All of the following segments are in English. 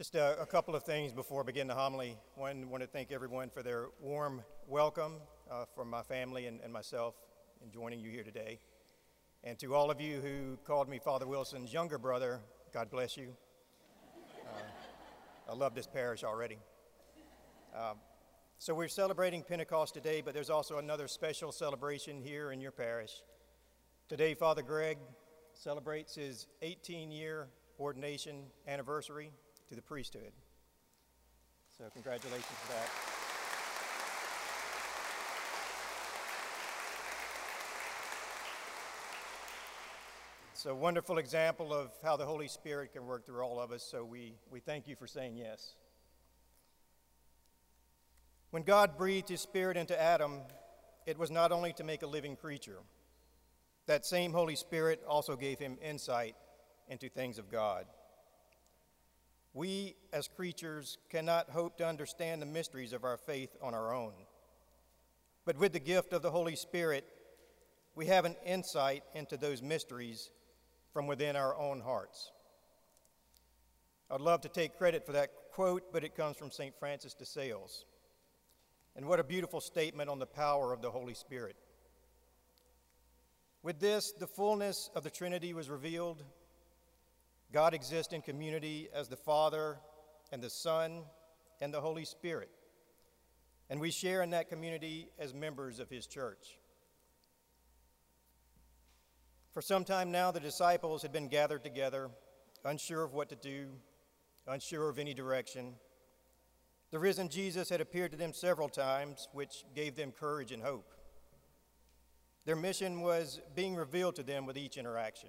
Just a couple of things before I begin the homily. One, I want to thank everyone for their warm welcome from my family and myself in joining you here today. And to all of you who called me Father Wilson's younger brother, God bless you. I love this parish already. So we're celebrating Pentecost today, but there's also another special celebration here in your parish. Today, Father Greg celebrates his 18-year ordination anniversary to the priesthood. So congratulations for that. It's a wonderful example of how the Holy Spirit can work through all of us, so we thank you for saying yes. When God breathed his Spirit into Adam, it was not only to make a living creature. That same Holy Spirit also gave him insight into things of God. We, as creatures, cannot hope to understand the mysteries of our faith on our own. But with the gift of the Holy Spirit, we have an insight into those mysteries from within our own hearts. I'd love to take credit for that quote, but it comes from St. Francis de Sales. And what a beautiful statement on the power of the Holy Spirit. With this, the fullness of the Trinity was revealed. God exists in community as the Father and the Son and the Holy Spirit. And we share in that community as members of his church. For some time now, the disciples had been gathered together, unsure of what to do, unsure of any direction. The risen Jesus had appeared to them several times, which gave them courage and hope. Their mission was being revealed to them with each interaction.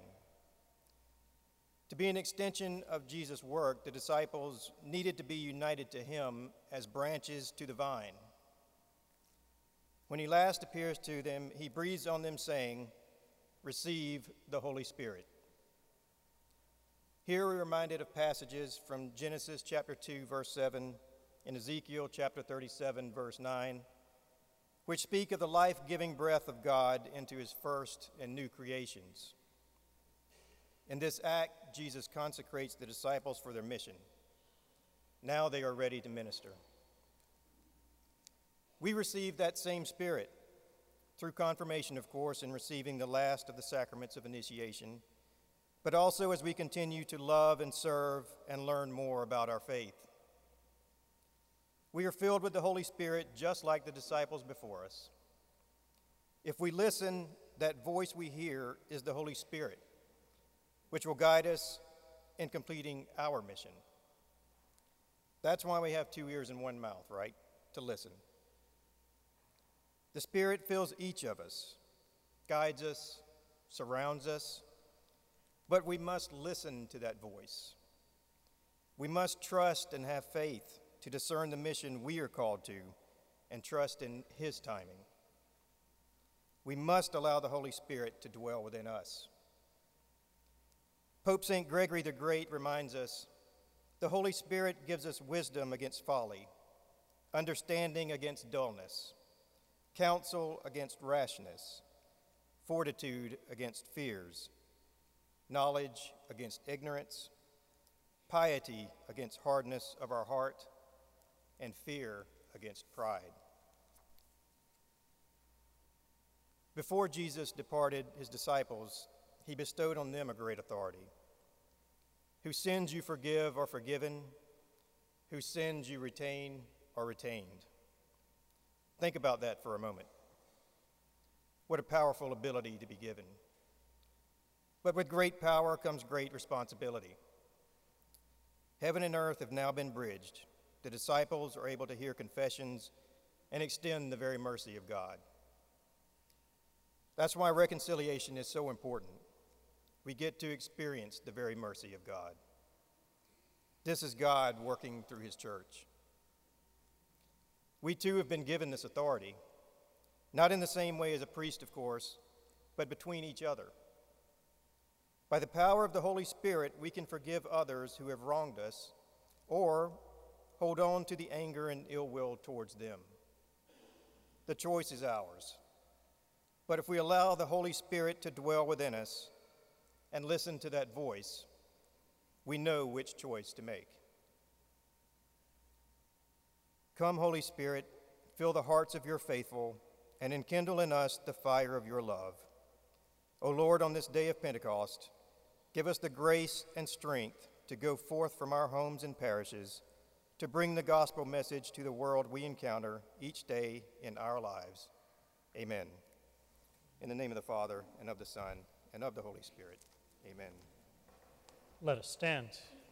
To be an extension of Jesus' work, the disciples needed to be united to him as branches to the vine. When he last appears to them, he breathes on them, saying, "Receive the Holy Spirit." Here we're reminded of passages from Genesis chapter 2, verse 7, and Ezekiel chapter 37, verse 9, which speak of the life-giving breath of God into his first and new creations. In this act, Jesus consecrates the disciples for their mission. Now they are ready to minister. We receive that same Spirit through confirmation, of course, in receiving the last of the sacraments of initiation, but also as we continue to love and serve and learn more about our faith. We are filled with the Holy Spirit just like the disciples before us. If we listen, that voice we hear is the Holy Spirit, which will guide us in completing our mission. That's why we have 2 ears and 1 mouth, right? To listen. The Spirit fills each of us, guides us, surrounds us, but we must listen to that voice. We must trust and have faith to discern the mission we are called to and trust in his timing. We must allow the Holy Spirit to dwell within us. Pope St. Gregory the Great reminds us, the Holy Spirit gives us wisdom against folly, understanding against dullness, counsel against rashness, fortitude against fears, knowledge against ignorance, piety against hardness of our heart, and fear against pride. Before Jesus departed his disciples, he bestowed on them a great authority. Whose sins you forgive are forgiven, whose sins you retain are retained. Think about that for a moment. What a powerful ability to be given. But with great power comes great responsibility. Heaven and earth have now been bridged. The disciples are able to hear confessions and extend the very mercy of God. That's why reconciliation is so important. We get to experience the very mercy of God. This is God working through his church. We too have been given this authority, not in the same way as a priest, of course, but between each other. By the power of the Holy Spirit, we can forgive others who have wronged us or hold on to the anger and ill will towards them. The choice is ours. But if we allow the Holy Spirit to dwell within us and listen to that voice, we know which choice to make. Come, Holy Spirit, fill the hearts of your faithful, and enkindle in us the fire of your love. O Lord, on this day of Pentecost, give us the grace and strength to go forth from our homes and parishes to bring the gospel message to the world we encounter each day in our lives. Amen. In the name of the Father, and of the Son, and of the Holy Spirit. Amen. Let us stand.